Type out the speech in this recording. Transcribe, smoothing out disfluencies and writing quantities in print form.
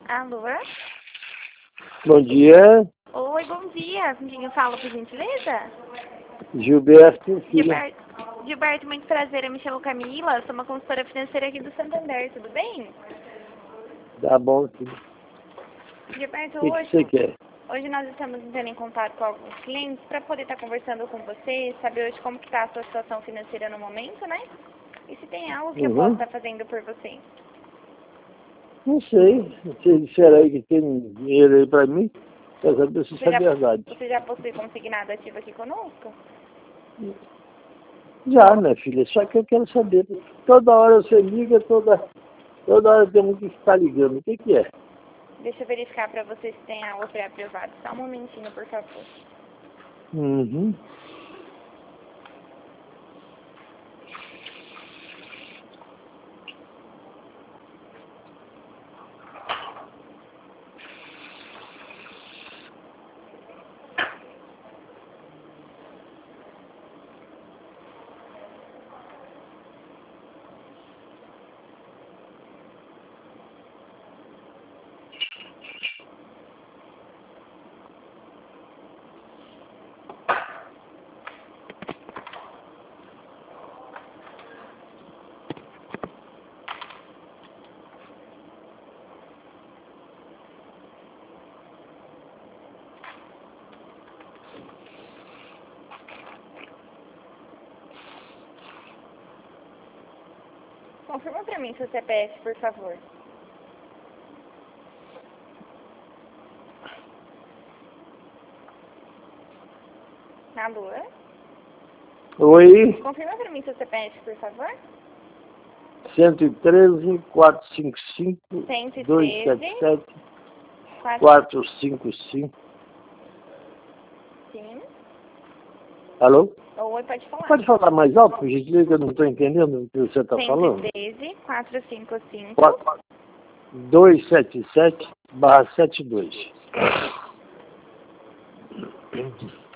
Alô? Bom dia, Oi, bom dia. Com quem eu falo, por gentileza? Gilberto, filha. Gilberto, muito prazer. Eu me chamo Camila, sou uma consultora financeira aqui do Santander, tudo bem? Tá bom, filha. Gilberto, O que você quer? hoje nós estamos entrando em contato com alguns clientes para poder estar conversando com você, saber hoje como que está a sua situação financeira no momento, né? E se tem algo que eu possa estar fazendo por você. Não sei. Vocês disseram aí que tem dinheiro aí pra mim, quer saber se isso é verdade. Você já possui consignado ativo aqui conosco? Já, minha filha, só que eu quero saber. Toda hora você liga, toda hora temos que estar ligando. O que é? Deixa eu verificar para você se tem algo pré-aprovado. Só um momentinho, por favor. Uhum. Confirma para mim seu CPF, por favor. Alô? Oi, Confirma para mim seu CPF, por favor. 113, 455, 113, 277, 4... 455. Sim. Alô? Oi, pode falar. Pode falar mais alto, por gentileza, que eu não estou entendendo o que você está falando. 113, 455. 277/72.